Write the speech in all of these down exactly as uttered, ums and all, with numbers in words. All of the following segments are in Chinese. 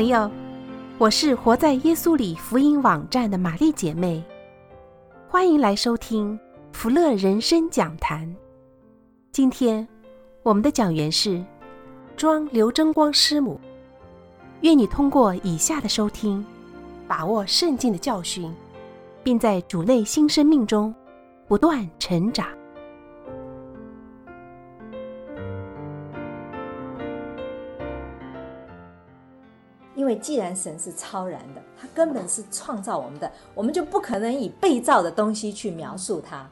朋友，我是活在耶稣里福音网站的玛丽姐妹，欢迎来收听福乐人生讲坛。今天我们的讲员是庄刘真光师母。愿你通过以下的收听，把握圣经的教训，并在主内新生命中不断成长。 因为既然神是超然的，他根本是创造我们的，我们就不可能以被造的东西去描述它。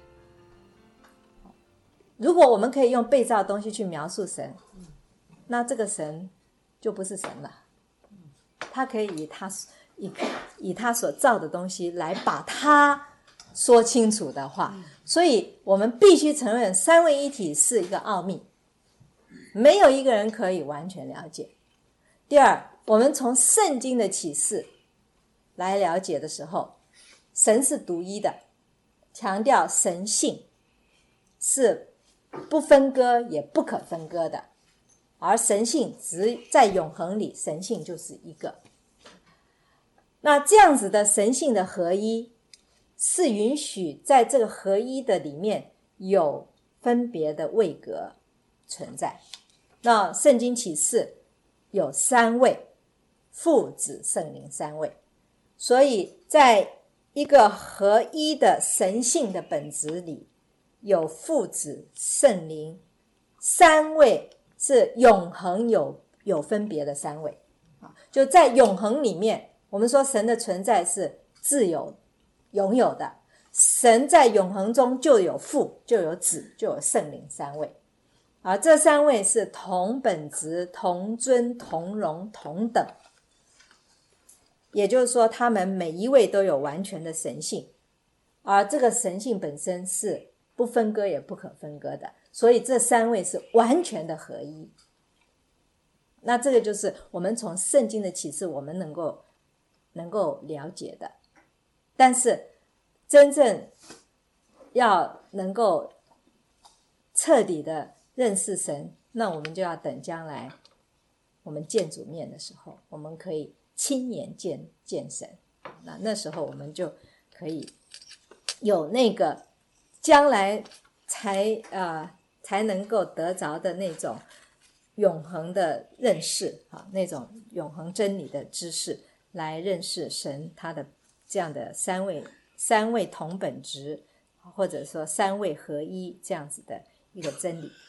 如果我们可以用被造的东西去描述神，那这个神就不是神了。他可以以他以以他所造的东西来把它说清楚的话，所以我们必须承认三位一体是一个奥秘，没有一个人可以完全了解。第二，我们从圣经的启示来了解的时候，神是独一的，强调神性是不分割也不可分割的，而神性只在永恒里，神性就是一个。那这样子的神性的合一，是允许在这个合一的里面有分别的位格存在。那圣经启示有三位，父子圣灵三位，所以在一个合一的神性的本质里，有父子圣灵三位，是永恒有有分别的三位。就在永恒里面，我们说神的存在是自有拥有的，神在永恒中就有父，就有子，就有圣灵三位。而这三位是同本质、同尊、同荣、同等，也就是说他们每一位都有完全的神性，而这个神性本身是不分割也不可分割的，所以这三位是完全的合一。那这个就是我们从圣经的启示我们能够能够了解的。但是真正要能够彻底的认识神，那我们就要等将来我们见主面的时候，我们可以亲眼见见神。那那时候我们就可以有那个将来才呃才能够得着的那种永恒的认识啊，那种永恒真理的知识，来认识神他的这样的三位三位同本质，或者说三位合一这样子的一个真理。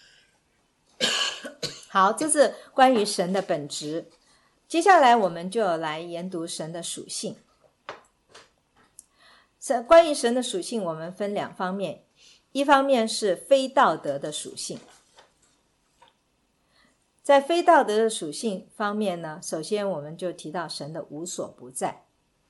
好，这是关于神的本质。接下来我们就来研读神的属性。神关于神的属性，我们分两方面，一方面是非道德的属性。在非道德的属性方面呢，首先我们就提到神的无所不在。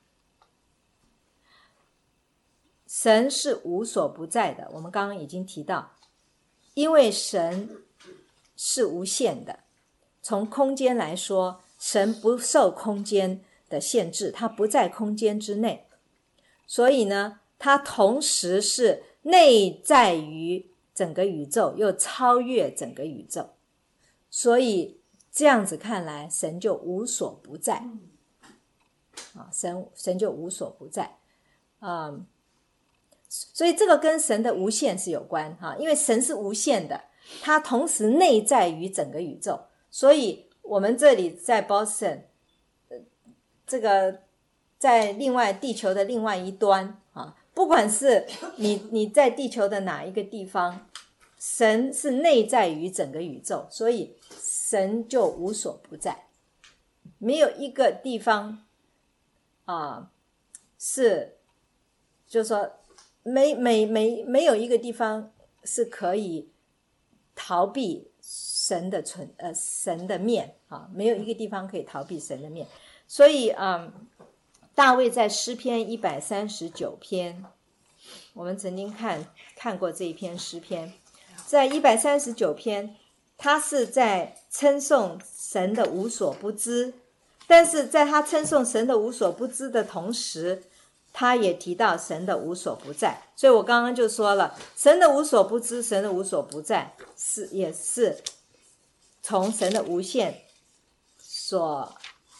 神是无所不在的，我们刚刚已经提到，因为神是无限的，从空间来说，神不受空间的限制，他不在空间之内，所以呢，他同时是内在于整个宇宙，又超越整个宇宙，所以这样子看来，神就无所不在啊，神神就无所不在，嗯，所以这个跟神的无限是有关哈，因为神是无限的，它同时内在于整个宇宙，所以我们这里在 Boston， 这个在另外地球的另外一端啊，不管是你你在地球的哪一个地方，神是内在于整个宇宙，所以神就无所不在，没有一个地方啊是，就是说没没没没有一个地方是可以逃避神的存呃神的面啊，没有一个地方可以逃避神的面。所以嗯，大卫在诗篇一百三十九篇，我们曾经看看过这一篇诗篇，在一百三十九篇，他是在称颂神的无所不知，但是在他称颂神的无所不知的同时，他也提到神的无所不在。所以我刚刚就说了，神的无所不知，神的无所不在，是也是从神的无限所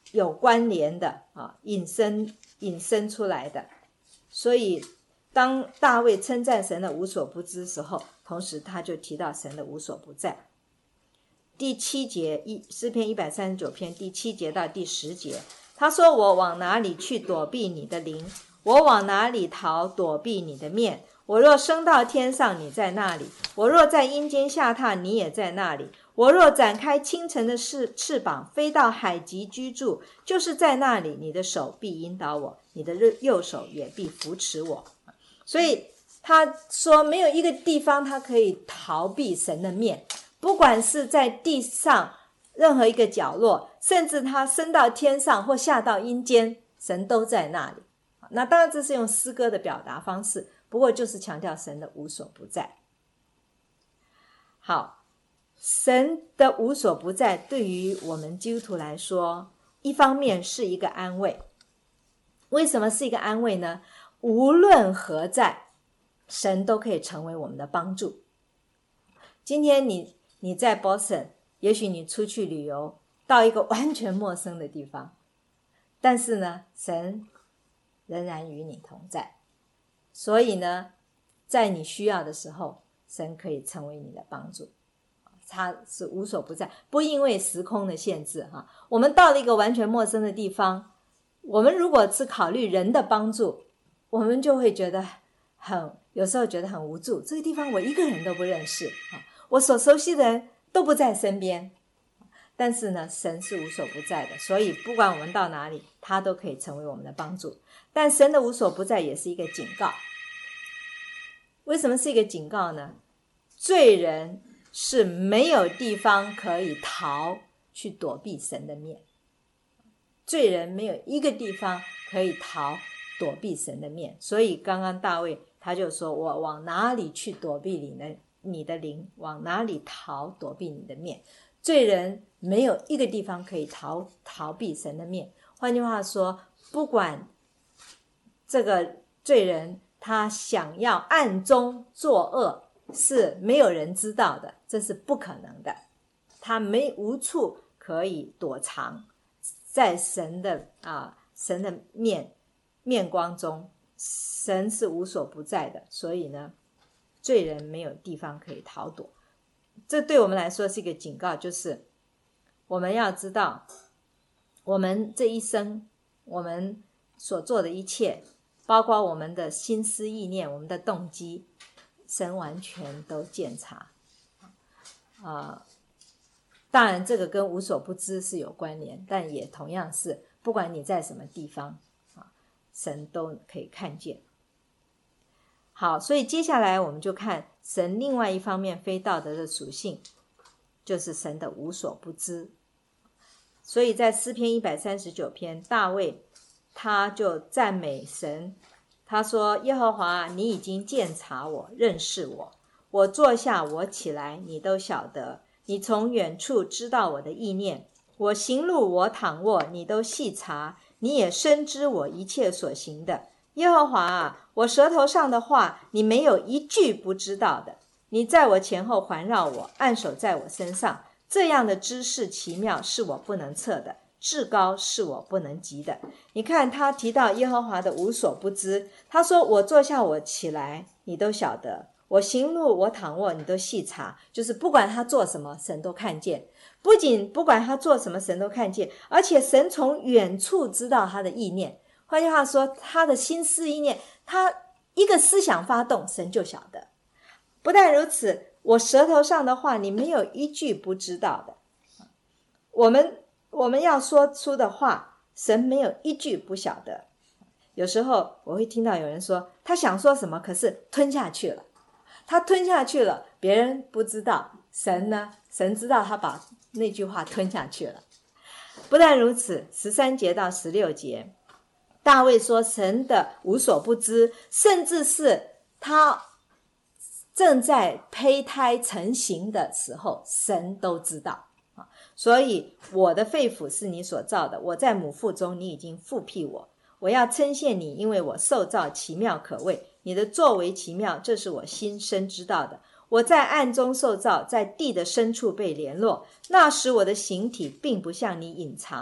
有关联的啊，引申引申出来的。所以当大卫称赞神的无所不知时候，同时他就提到神的无所不在。第七节，诗篇一百三十九篇第七节到第十节，他说，我往哪里去躲避你的灵？我往哪里逃躲避你的面？我若升到天上，你在那里；我若在阴间下榻，你也在那里。我若展开清晨的翅膀，飞到海极居住，就是在那里，你的手必引导我，你的右手也必扶持我。所以他说没有一个地方他可以逃避神的面，不管是在地上任何一个角落，甚至他升到天上或下到阴间，神都在那里。那当然这是用诗歌的表达方式，不过就是强调神的无所不在。好，神的无所不在对于我们基督徒来说，一方面是一个安慰。为什么是一个安慰呢？无论何在，神都可以成为我们的帮助。今天你你在 Boston， 也许你出去旅游到一个完全陌生的地方，但是呢，神仍然与你同在。所以呢，在你需要的时候，神可以成为你的帮助。他是无所不在，不因为时空的限制哈。我们到了一个完全陌生的地方，我们如果是考虑人的帮助，我们就会觉得很有时候觉得很无助。这个地方我一个人都不认识，我所熟悉的人都不在身边。但是呢，神是无所不在的，所以不管我们到哪里，他都可以成为我们的帮助。但神的无所不在也是一个警告。为什么是一个警告呢？罪人是没有地方可以逃去躲避神的面，罪人没有一个地方可以逃躲避神的面。所以刚刚大卫他就说，我往哪里去躲避你的你的灵，往哪里逃躲避你的面。罪人没有一个地方可以逃逃避神的面。换句话说，不管这个罪人他想要暗中作恶，是没有人知道的，这是不可能的。他没无处可以躲藏，在神的啊神的面面光中，神是无所不在的。所以呢，罪人没有地方可以逃躲。这对我们来说是一个警告，就是我们要知道，我们这一生我们所做的一切，包括我们的心思意念，我们的动机，神完全都鉴察。呃、当然这个跟无所不知是有关联，但也同样是不管你在什么地方，神都可以看见。好，所以接下来我们就看神另外一方面非道德的属性，就是神的无所不知。所以在诗篇一百三十九篇，大卫他就赞美神，他说，耶和华，你已经鉴察我，认识我，我坐下我起来，你都晓得，你从远处知道我的意念，我行路我躺卧，你都细察，你也深知我一切所行的。耶和华啊，我舌头上的话，你没有一句不知道的。你在我前后环绕我，按手在我身上，这样的知识奇妙，是我不能测的，至高是我不能及的。你看他提到耶和华的无所不知，他说，我坐下我起来，你都晓得，我行路我躺卧，你都细察。就是不管他做什么，神都看见。不仅不管他做什么，神都看见，而且神从远处知道他的意念。换句话说，他的心思意念，他一个思想发动，神就晓得。不但如此，我舌头上的话，你没有一句不知道的。我们我们要说出的话，神没有一句不晓得。有时候我会听到有人说，他想说什么，可是吞下去了。他吞下去了，别人不知道，神呢？神知道他把那句话吞下去了。不但如此，十三节到十六节，大卫说神的无所不知，甚至是他正在胚胎成型的时候，神都知道。所以我的肺腑是你所造的，我在母腹中你已经复辟我。我要称谢你，因为我受造奇妙可畏，你的作为奇妙，这是我心深知道的。我在暗中受造，在地的深处被联络，那时我的形体并不向你隐藏，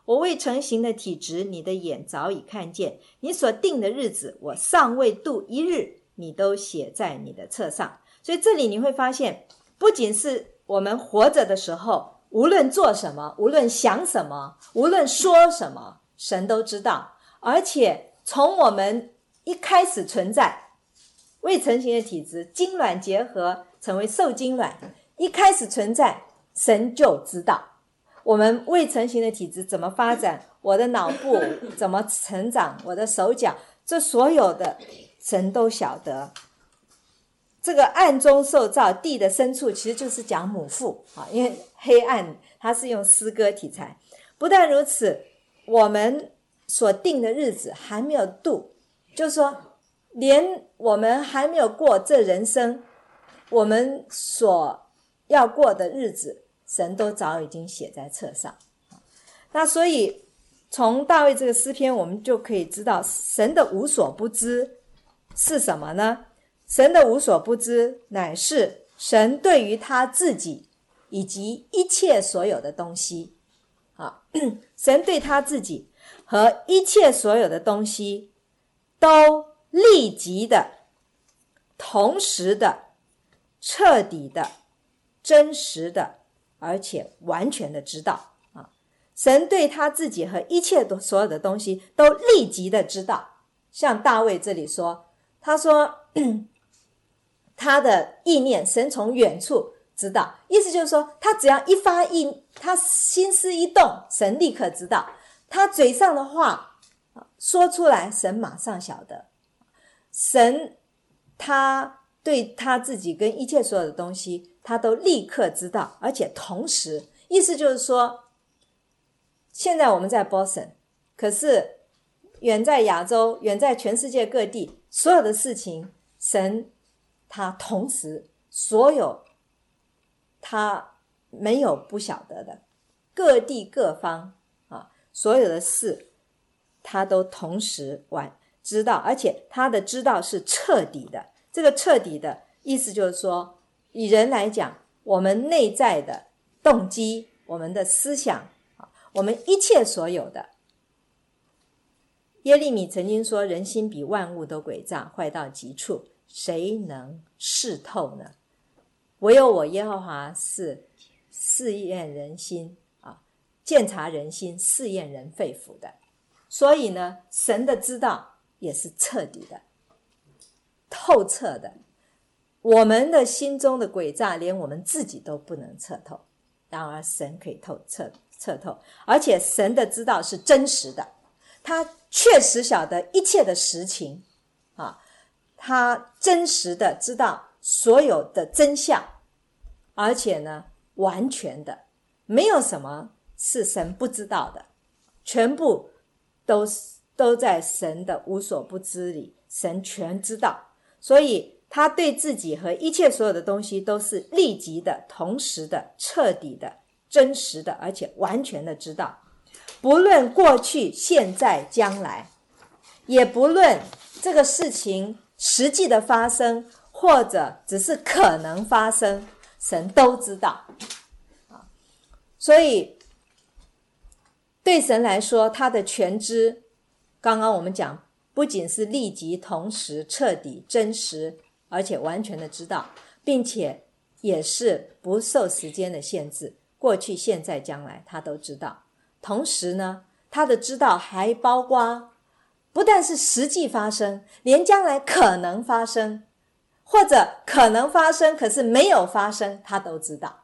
我未成形的体质，你的眼早已看见；你所定的日子，我尚未度一日，你都写在你的册上。所以这里你会发现，不仅是我们活着的时候，无论做什么，无论想什么，无论说什么，神都知道。而且从我们一开始存在，未成形的体质，精卵结合成为受精卵，一开始存在，神就知道我们未成形的体质怎么发展，我的脑部怎么成长，我的手脚，这所有的神都晓得。这个暗中受造，地的深处，其实就是讲母腹啊，因为黑暗它是用诗歌题材。不但如此，我们所定的日子还没有度，就是说连我们还没有过这人生，我们所要过的日子，神都早已经写在册上。那所以从大卫这个诗篇，我们就可以知道神的无所不知是什么呢？神的无所不知乃是神对于他自己以及一切所有的东西啊，神对他自己和一切所有的东西都立即的、同时的、彻底的、真实的，而且完全的知道啊。神对他自己和一切所有的东西都立即的知道。像大卫这里说，他说他的意念，神从远处知道，意思就是说，他只要一发意，他心思一动，神立刻知道。他嘴上的话说出来，神马上晓得。神他对他自己跟一切所有的东西，他都立刻知道，而且同时，意思就是说，现在我们在 Boston， 可是远在亚洲，远在全世界各地，所有的事情，神他同时所有他没有不晓得的，各地各方啊，所有的事他都同时完知道，而且他的知道是彻底的。这个彻底的意思就是说，以人来讲，我们内在的动机，我们的思想，我们一切所有的。耶利米曾经说，人心比万物都诡诈，坏到极处，谁能试透呢？唯有我耶和华是试验人心啊，鉴察人心，试验人肺腑的。所以呢，神的知道也是彻底的、透彻的。我们的心中的诡诈，连我们自己都不能测透，然而神可以透彻测透，而且神的知道是真实的，他确实晓得一切的实情啊，他真实的知道所有的真相，而且呢，完全的，没有什么是神不知道的，全部都都在神的无所不知里，神全知道。所以他对自己和一切所有的东西都是立即的、同时的、彻底的、真实的，而且完全的知道。不论过去、现在、将来，也不论这个事情实际的发生，或者只是可能发生，神都知道。所以对神来说，他的全知，刚刚我们讲，不仅是立即、同时、彻底、真实，而且完全的知道，并且也是不受时间的限制，过去、现在、将来他都知道。同时呢，他的知道还包括不但是实际发生，连将来可能发生，或者可能发生可是没有发生，他都知道。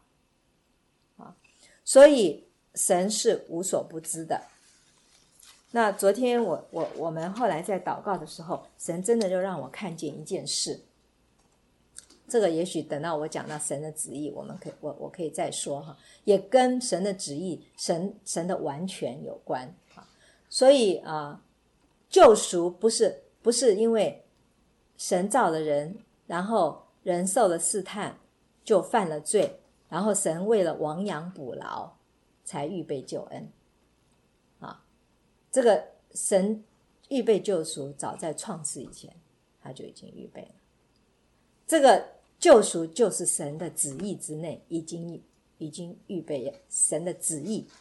所以神是无所不知的。那昨天我我我们后来在祷告的时候，神真的就让我看见一件事，这个也许等到我讲到神的旨意，我们可以我我可以再说哈，也跟神的旨意、神神的完全有关啊。所以啊、呃，救赎不是不是因为神造了人，然后人受了试探就犯了罪，然后神为了亡羊补牢才预备救恩啊。这个神预备救赎早在创世以前他就已经预备了，这个救赎就是神的旨意之内已经已经预备了，神的旨意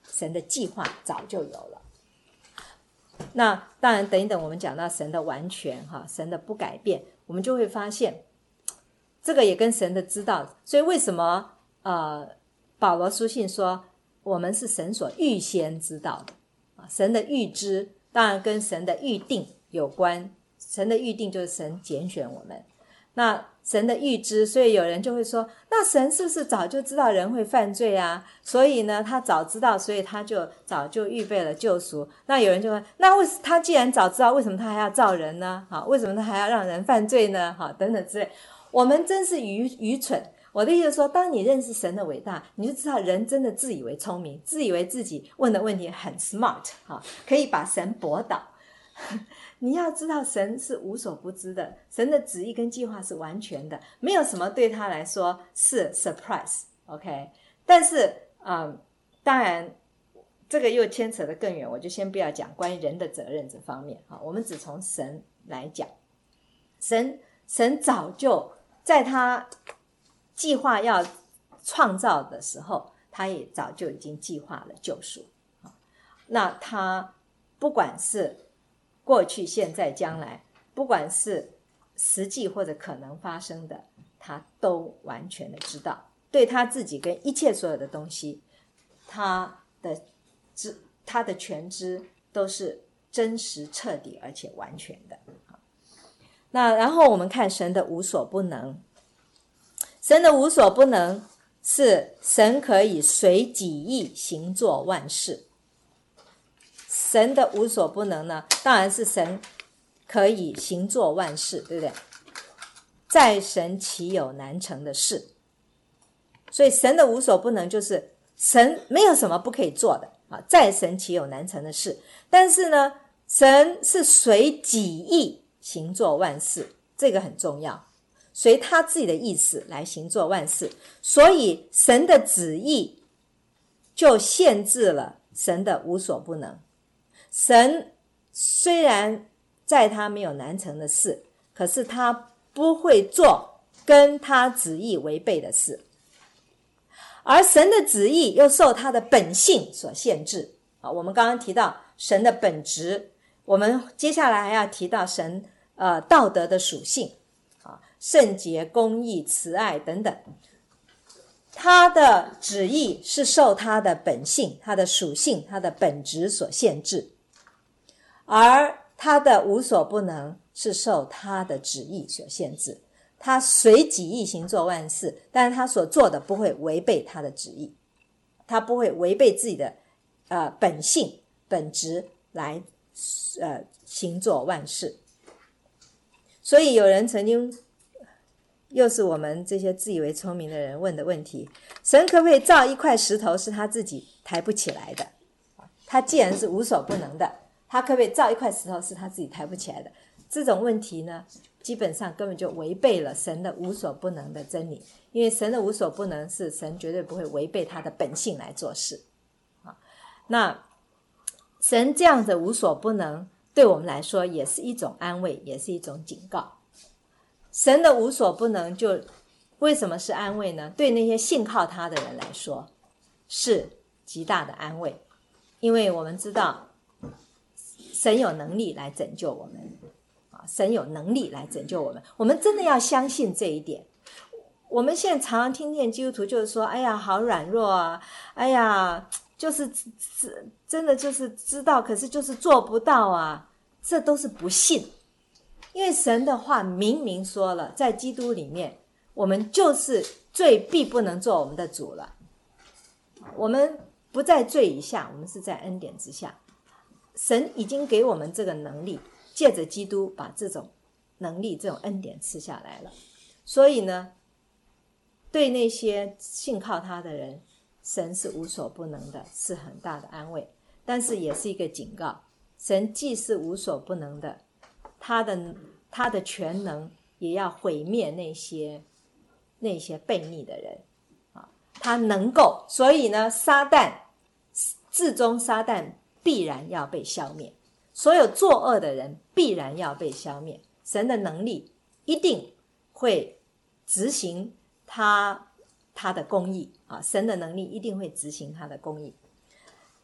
神的计划早就有了。那当然等一等我们讲到神的完全哈，神的不改变，我们就会发现这个也跟神的知道，所以为什么呃保罗书信说我们是神所预先知道的，神的预知当然跟神的预定有关，神的预定就是神拣选我们，那神的预知，所以有人就会说，那神是不是早就知道人会犯罪啊？所以呢他早知道，所以他就早就预备了救赎。那有人就会，那为他既然早知道，为什么他还要造人呢？好，为什么他还要让人犯罪呢？好，等等之类。我们真是愚愚蠢。我的意思是说，当你认识神的伟大，你就知道人真的自以为聪明，自以为自己问的问题很 smart， 可以把神驳倒。你要知道神是无所不知的，神的旨意跟计划是完全的，没有什么对他来说是 surprise OK。 但是嗯，当然这个又牵扯得更远，我就先不要讲关于人的责任这方面，我们只从神来讲。神神早就在他计划要创造的时候，他也早就已经计划了救赎。那他不管是过去现在将来，不管是实际或者可能发生的，他都完全的知道，对他自己跟一切所有的东西，他的知他的全知都是真实彻底而且完全的。那然后我们看神的无所不能，神的无所不能是神可以随己意行作万事。神的无所不能呢，当然是神可以行作万事，对不对？在神岂有难成的事？所以神的无所不能就是神没有什么不可以做的啊，在神岂有难成的事？但是呢，神是随己意行作万事，这个很重要，随他自己的意思来行作万事，所以神的旨意就限制了神的无所不能。神虽然在他没有难成的事，可是他不会做跟他旨意违背的事，而神的旨意又受他的本性所限制。我们刚刚提到神的本质，我们接下来还要提到神呃道德的属性，圣洁、公义、慈爱等等。他的旨意是受他的本性、他的属性、他的本质所限制，而他的无所不能是受他的旨意所限制。他随己意行作万事，但是他所做的不会违背他的旨意，他不会违背自己的呃本性本质来呃行作万事。所以有人曾经，又是我们这些自以为聪明的人问的问题，神可不可以造一块石头是他自己抬不起来的？他既然是无所不能的，他可不可以造一块石头是他自己抬不起来的？这种问题呢，基本上根本就违背了神的无所不能的真理，因为神的无所不能是神绝对不会违背他的本性来做事。那神这样的无所不能对我们来说也是一种安慰，也是一种警告。神的无所不能就为什么是安慰呢？对那些信靠他的人来说是极大的安慰，因为我们知道神有能力来拯救我们，神有能力来拯救我们，我们真的要相信这一点。我们现在常常听见基督徒就是说，哎呀好软弱啊，哎呀就是真的就是知道，可是就是做不到啊，这都是不信。因为神的话明明说了，在基督里面我们就是罪必不能做我们的主了，我们不在罪以下，我们是在恩典之下。神已经给我们这个能力，借着基督把这种能力这种恩典赐下来了。所以呢，对那些信靠他的人，神是无所不能的，是很大的安慰，但是也是一个警告。神既是无所不能的，他的他的全能也要毁灭那些那些悖逆的人啊，他能够，所以呢，撒旦至终撒旦必然要被消灭，所有作恶的人必然要被消灭。神的能力一定会执行他他的公义啊，神的能力一定会执行他的公义。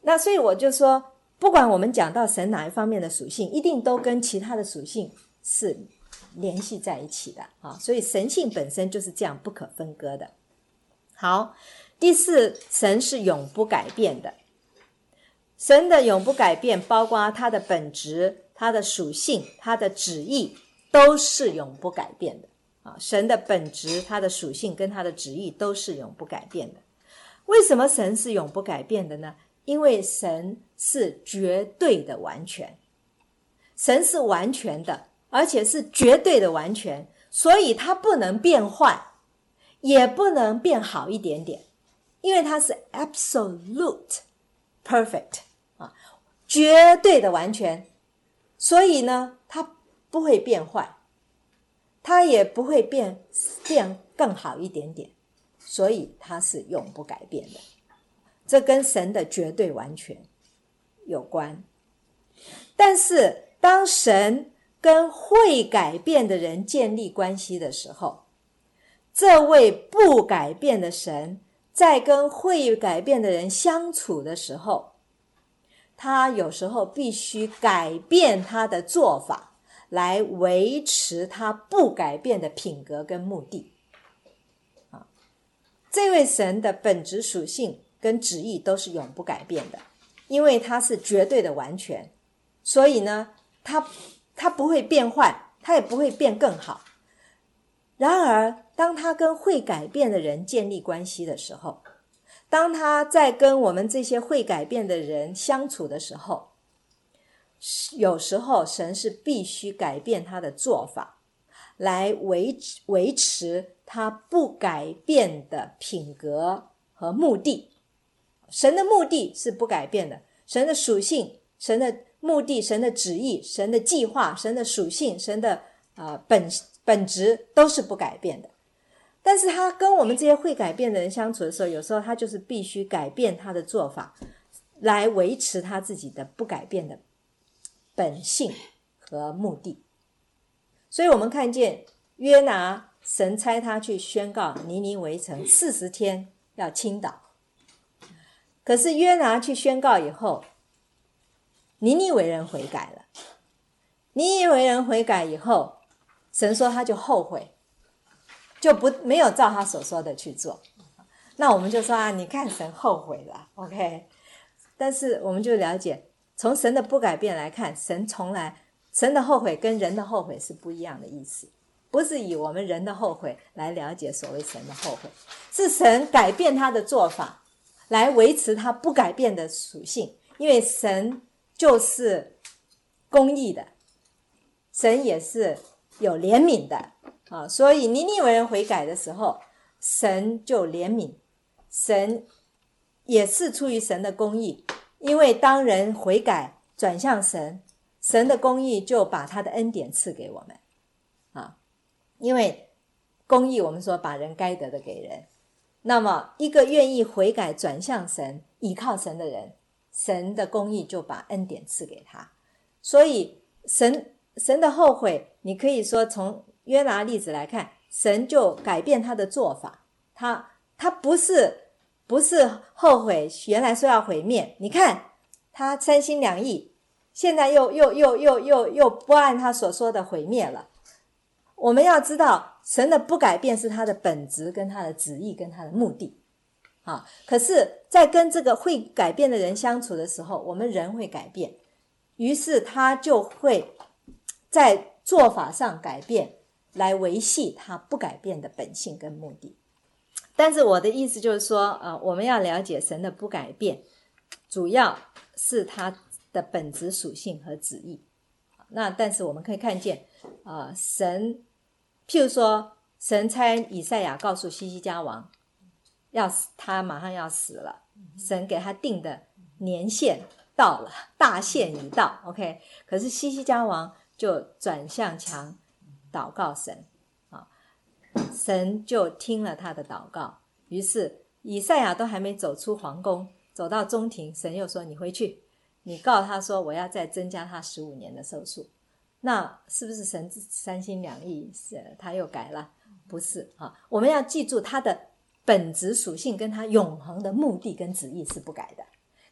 那所以我就说，不管我们讲到神哪一方面的属性，一定都跟其他的属性是联系在一起的啊。所以神性本身就是这样不可分割的。好，第四，神是永不改变的。神的永不改变，包括它的本质、它的属性、它的旨意，都是永不改变的啊。神的本质、它的属性跟它的旨意都是永不改变的。为什么神是永不改变的呢？因为神是绝对的完全，神是完全的，而且是绝对的完全，所以它不能变坏，也不能变好一点点，因为它是 absolute perfect 啊，绝对的完全，所以呢，它不会变坏，它也不会变变更好一点点，所以它是永不改变的。这跟神的绝对完全有关。但是当神跟会改变的人建立关系的时候，这位不改变的神在跟会改变的人相处的时候，他有时候必须改变他的做法，来维持他不改变的品格跟目的。啊，这位神的本质属性跟旨意都是永不改变的，因为他是绝对的完全，所以呢，他他不会变坏，他也不会变更好。然而当他跟会改变的人建立关系的时候，当他在跟我们这些会改变的人相处的时候，有时候神是必须改变他的做法，来维持维持他不改变的品格和目的。神的目的是不改变的，神的属性、神的目的、神的旨意、神的计划、神的属性、神的、呃、本本质都是不改变的。但是他跟我们这些会改变的人相处的时候，有时候他就是必须改变他的做法，来维持他自己的不改变的本性和目的。所以我们看见约拿，神差他去宣告尼尼微城四十天要倾倒，可是约拿去宣告以后，尼尼微人悔改了。尼尼微人悔改以后，神说他就后悔，就不没有照他所说的去做。那我们就说啊，你看神后悔了 OK。 但是我们就了解，从神的不改变来看，神从来神的后悔跟人的后悔是不一样的意思，不是以我们人的后悔来了解所谓神的后悔，是神改变他的做法来维持他不改变的属性。因为神就是公义的，神也是有怜悯的啊，所以尼尼微人悔改的时候，神就怜悯，神也是出于神的公义。因为当人悔改转向神，神的公义就把他的恩典赐给我们啊。因为公义我们说把人该得的给人，那么一个愿意悔改转向神倚靠神的人，神的公义就把恩典赐给他。所以神神的后悔，你可以说从约拿例子来看，神就改变他的做法，他他不是不是后悔原来说要毁灭，你看他三心两意，现在又又又又又又不按他所说的毁灭了。我们要知道，神的不改变是他的本质跟他的旨意跟他的目的啊。可是在跟这个会改变的人相处的时候，我们人会改变，于是他就会在做法上改变，来维系他不改变的本性跟目的。但是我的意思就是说，呃，我们要了解神的不改变，主要是他的本质属性和旨意。那但是我们可以看见，呃，神，譬如说，神差以赛亚告诉西西家王，要死，他马上要死了，神给他定的年限到了，大限已到 ，OK。可是西西家王就转向墙祷告神。神就听了他的祷告，于是以赛亚都还没走出皇宫，走到中庭，神又说你回去，你告诉他说我要再增加他十五年的寿数。那是不是神三心两意，他又改了？不是啊，我们要记住他的本质属性跟他永恒的目的跟旨意是不改的。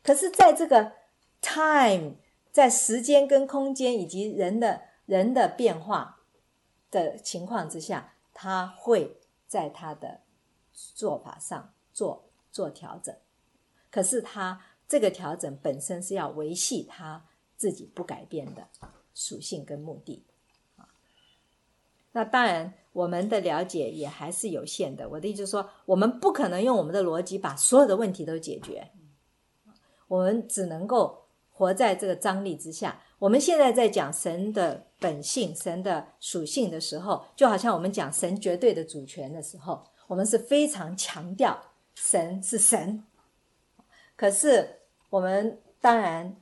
可是在这个 time， 在时间跟空间以及人的人的变化的情况之下，他会在他的做法上做做调整。可是他这个调整本身是要维系他自己不改变的属性跟目的。那当然我们的了解也还是有限的，我的意思就是说，我们不可能用我们的逻辑把所有的问题都解决，我们只能够活在这个张力之下。我们现在在讲神的本性、神的属性的时候，就好像我们讲神绝对的主权的时候，我们是非常强调神是神。可是我们当然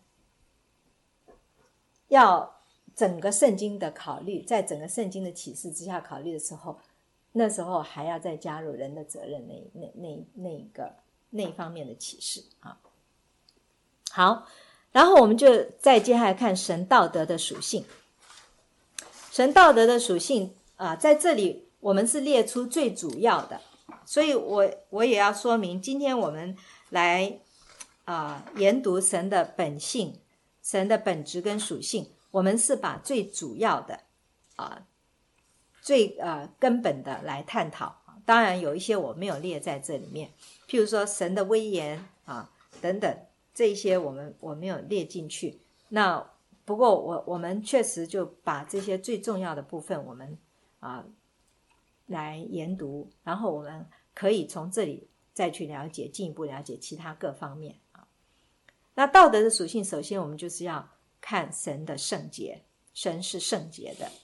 要整个圣经的考虑，在整个圣经的启示之下考虑的时候，那时候还要再加入人的责任那那那那个那一方面的启示啊。好，然后我们就再接下来看神道德的属性。神道德的属性啊，在这里我们是列出最主要的，所以我我也要说明，今天我们来啊研读神的本性、神的本质跟属性。我们是把最主要的啊、最呃根本的来探讨，当然有一些我没有列在这里面，譬如说神的威严啊等等，这一些我们我没有列进去。那不过我我们确实就把这些最重要的部分我们啊来研读，然后我们可以从这里再去了解，进一步了解其他各方面啊。那道德的属性，首先我们就是要看神的圣洁，神是圣洁的。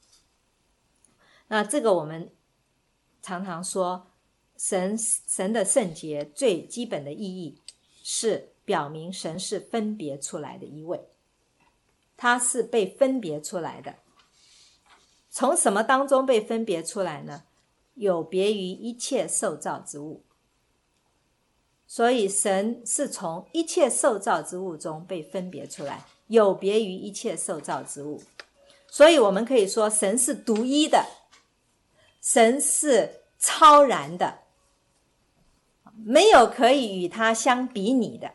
那这个我们常常说，神神的圣洁最基本的意义是表明神是分别出来的一位，他是被分别出来的。从什么当中被分别出来呢？有别于一切受造之物。所以神是从一切受造之物中被分别出来，有别于一切受造之物。所以我们可以说神是独一的，神是超然的，没有可以与他相比拟的，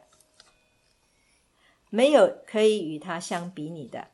没有可以与他相比拟的。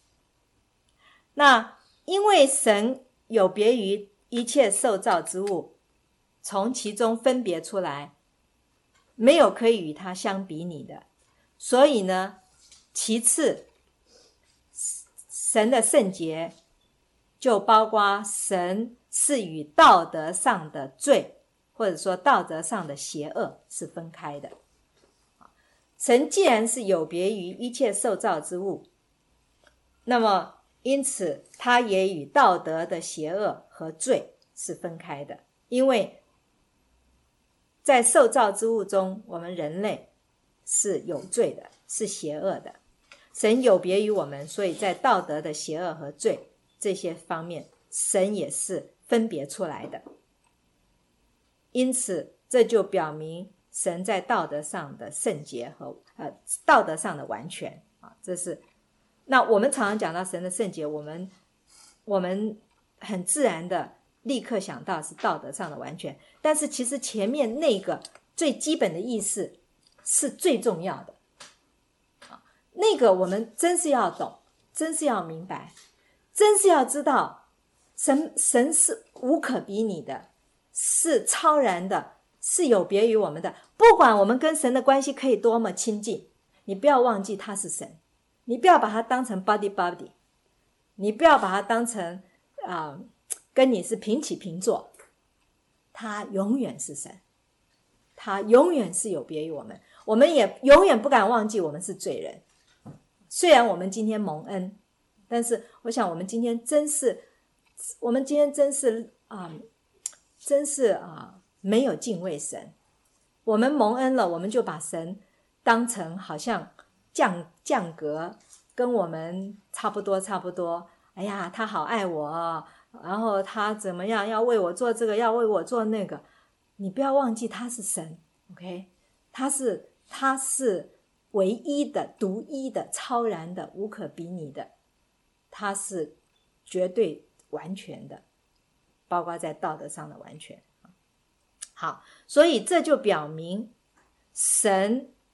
那因为神有别于一切受造之物，从其中分别出来，没有可以与他相比拟的，所以呢，其次神的圣洁就包括神是与道德上的罪，或者说道德上的邪恶是分开的。神既然是有别于一切受造之物，那么因此他也与道德的邪恶和罪是分开的。因为在受造之物中，我们人类是有罪的，是邪恶的。神有别于我们，所以在道德的邪恶和罪这些方面，神也是分别出来的。因此这就表明神在道德上的圣洁和呃道德上的完全啊，这是。那我们常常讲到神的圣洁，我们我们很自然的立刻想到是道德上的完全，但是其实前面那个最基本的意思是最重要的，那个我们真是要懂，真是要明白，真是要知道神神是无可比拟的，是超然的，是有别于我们的。不管我们跟神的关系可以多么亲近，你不要忘记他是神，你不要把他当成 buddy buddy， 你不要把他当成啊、呃、跟你是平起平坐，他永远是神，他永远是有别于我们，我们也永远不敢忘记我们是罪人。虽然我们今天蒙恩，但是我想我们今天真是我们今天真是啊、呃，真是啊、呃，没有敬畏神。我们蒙恩了，我们就把神当成好像降降格，跟我们差不多差不多。哎呀，他好爱我，然后他怎么样，要为我做这个，要为我做那个。你不要忘记他是神 ，OK？ 他是他是唯一的、独一的、超然的、无可比拟的，他是绝对完全的，包括在道德上的完全。好，所以这就表明神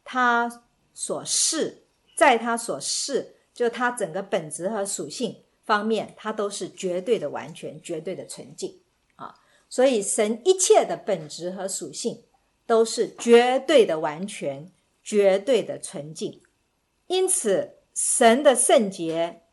他所是，在他所是，就他整个本质和属性方面，他都是绝对的完全，绝对的纯净啊。所以神一切的本质和属性都是绝对的完全，绝对的纯净。因此神的圣洁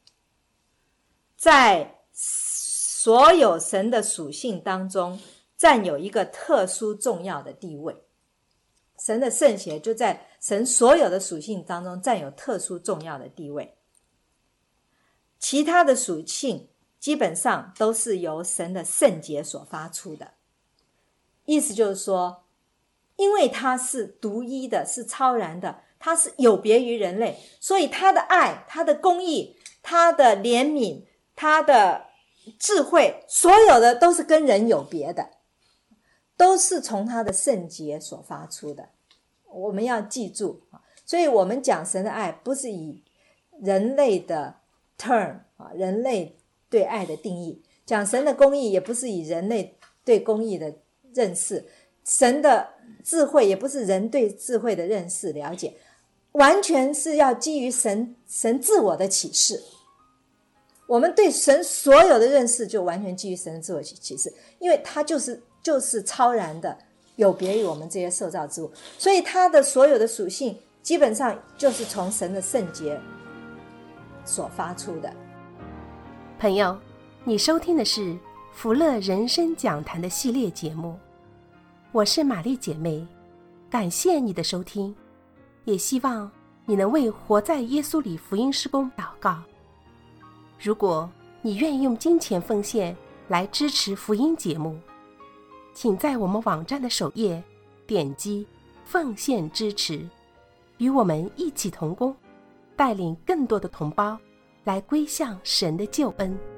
在所有神的属性当中占有一个特殊重要的地位。神的圣洁就在神所有的属性当中占有特殊重要的地位，其他的属性基本上都是由神的圣洁所发出的。意思就是说，因为他是独一的，是超然的，他是有别于人类，所以他的爱，他的公义，他的怜悯，他的智慧，所有的都是跟人有别的，都是从他的圣洁所发出的。我们要记住，所以我们讲神的爱不是以人类的 term， 人类对爱的定义，讲神的公义也不是以人类对公义的认识，神的智慧也不是人对智慧的认识了解，完全是要基于神神自我的启示。我们对神所有的认识就完全基于神的自我启示，因为他就是就是超然的，有别于我们这些受造之物，所以他的所有的属性基本上就是从神的圣洁所发出的。 朋友，你收听的是福乐人生讲坛的系列节目，我是玛丽姐妹，感谢你的收听，也希望你能为活在耶稣里福音事工祷告。如果你愿意用金钱奉献来支持福音节目，请在我们网站的首页点击奉献支持，与我们一起同工，带领更多的同胞来归向神的救恩。